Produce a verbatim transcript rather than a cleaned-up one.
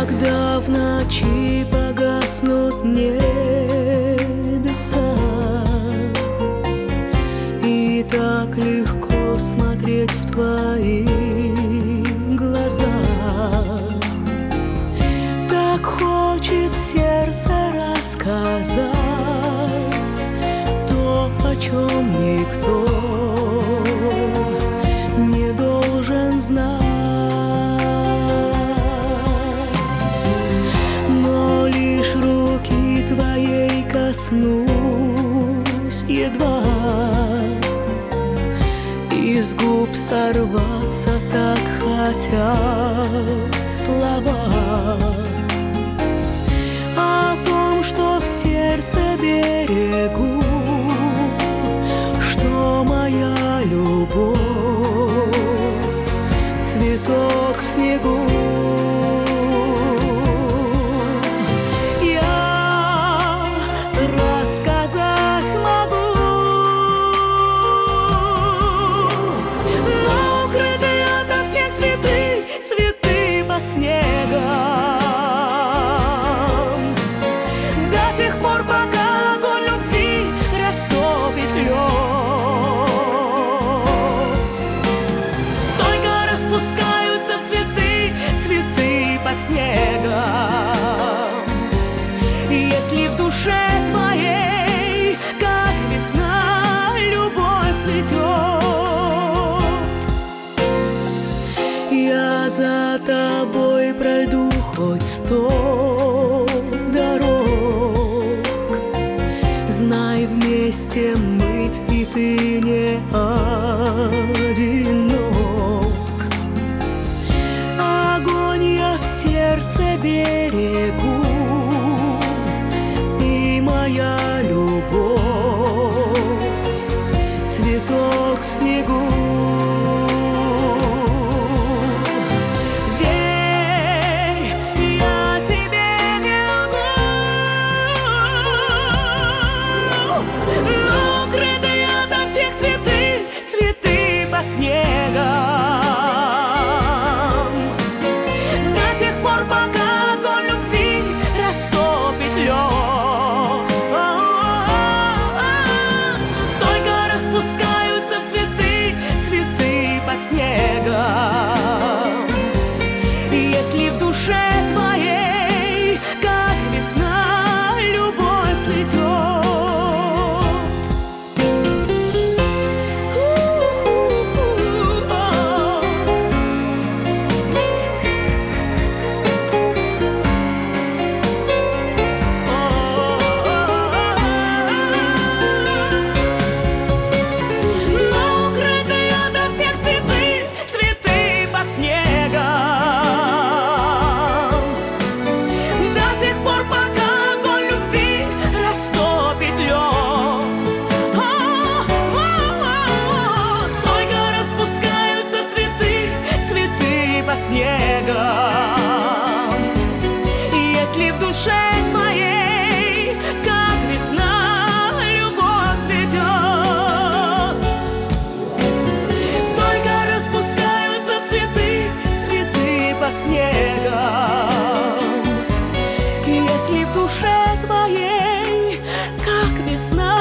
Когда в ночи погаснут небеса, и так легко смотреть в твои глаза, так хочет сердце рассказать то, о чем никто не должен знать. Но лишь руки твоей коснусь едва, из губ сорваться так хотят слова о том, что в сердце берегу, что моя любовь — цветок в снегу. Я рассказать могу, но укрытые ото всех цветы, цветы под снегом, до тех пор, пока огонь любви растопит лед. Только распускаются цветы, цветы под снегом, если в душе твоей, как весна, любовь цветет. Я за тобой пройду хоть сто дорог, знай, вместе мы, и ты не одинок. Огонь я в сердце берегу, и моя любовь — цветок в снегу. Снегом, до тех пор, пока огонь любви растопит лед. Только распускаются цветы, цветы под снегом, если в душе твоей, как весна, любовь цветет. Снегом, если в душе твоей, как весна, любовь цветет. Только распускаются цветы, цветы под снегом, если в душе твоей, как весна,